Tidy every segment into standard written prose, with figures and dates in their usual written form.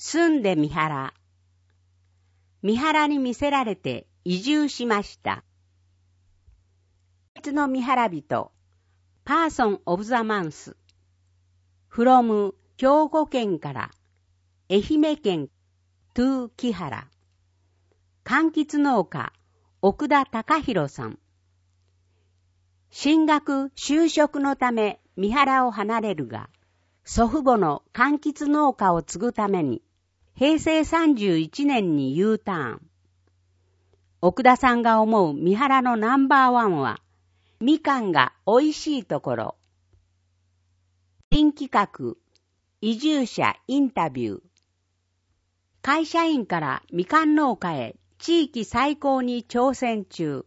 住んで三原。三原に魅せられて移住しました。別の三原人、パーソン・オブ・ザ・マンス。from 兵庫県から愛媛県 to 木原。柑橘農家、奥田隆弘さん。進学就職のため三原を離れるが、祖父母の柑橘農家を継ぐために、平成31年に U ターン。奥田さんが思う三原のナンバーワンは、みかんが美味しいところ。新企画、移住者インタビュー。会社員からみかん農家へ地域再興に挑戦中。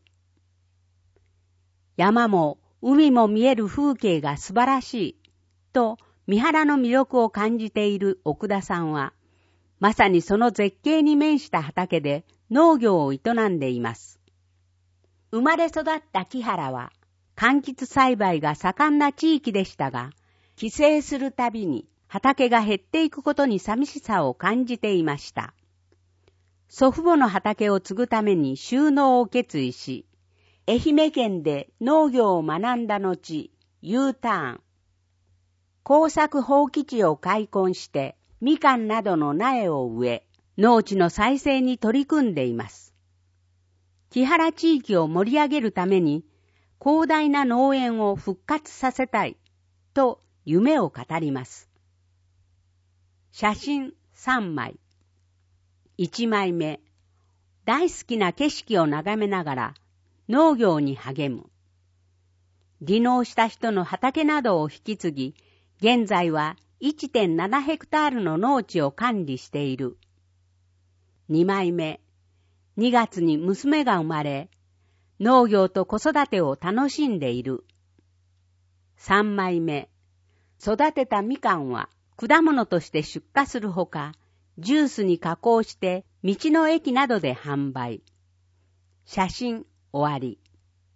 山も海も見える風景が素晴らしいと三原の魅力を感じている奥田さんは、まさにその絶景に面した畑で農業を営んでいます。生まれ育った木原は、柑橘栽培が盛んな地域でしたが、帰省するたびに畑が減っていくことに寂しさを感じていました。祖父母の畑を継ぐために就農を決意し、愛媛県で農業を学んだ後、U ターン。耕作放棄地を開墾して、みかんなどの苗を植え、農地の再生に取り組んでいます。木原地域を盛り上げるために、広大な農園を復活させたい、と夢を語ります。写真3枚。1枚目。大好きな景色を眺めながら農業に励む。離農した人の畑などを引き継ぎ、現在は1.7 ヘクタールの農地を管理している。2枚目。2月に娘が生まれ、農業と子育てを楽しんでいる。3枚目。育てたみかんは果物として出荷するほか、ジュースに加工して道の駅などで販売。写真終わり。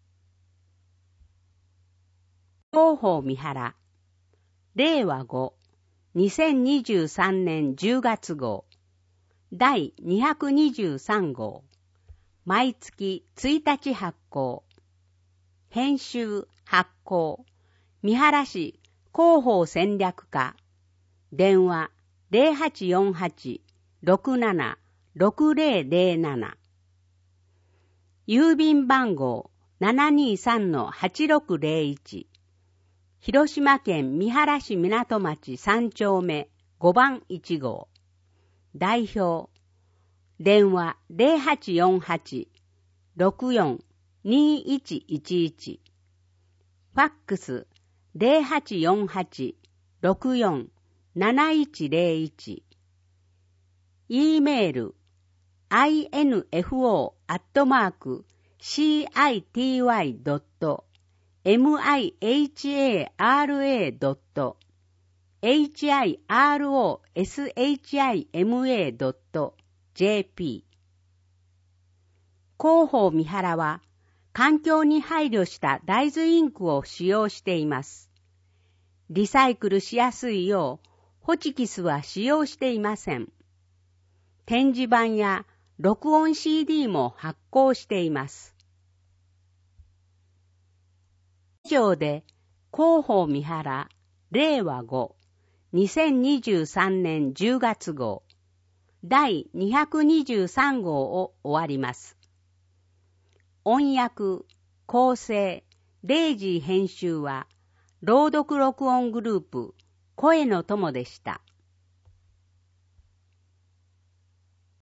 広報三原。令和5、2023年10月号。第223号。毎月1日発行。編集発行。三原市広報戦略課。電話0848-67-6007。郵便番号723-8601。広島県三原市港町3丁目5番1号。代表。電話0848-64-2111。ファックス0848-64-7101。E メール info@mihara.shima.jp。 広報三原は環境に配慮した大豆インクを使用しています。リサイクルしやすいようホチキスは使用していません。展示板や録音 CD も発行しています。以上で広報三原令和5、2023年10月号第223号を終わります。音訳、構成、レイジー編集は朗読録音グループ声の友でした。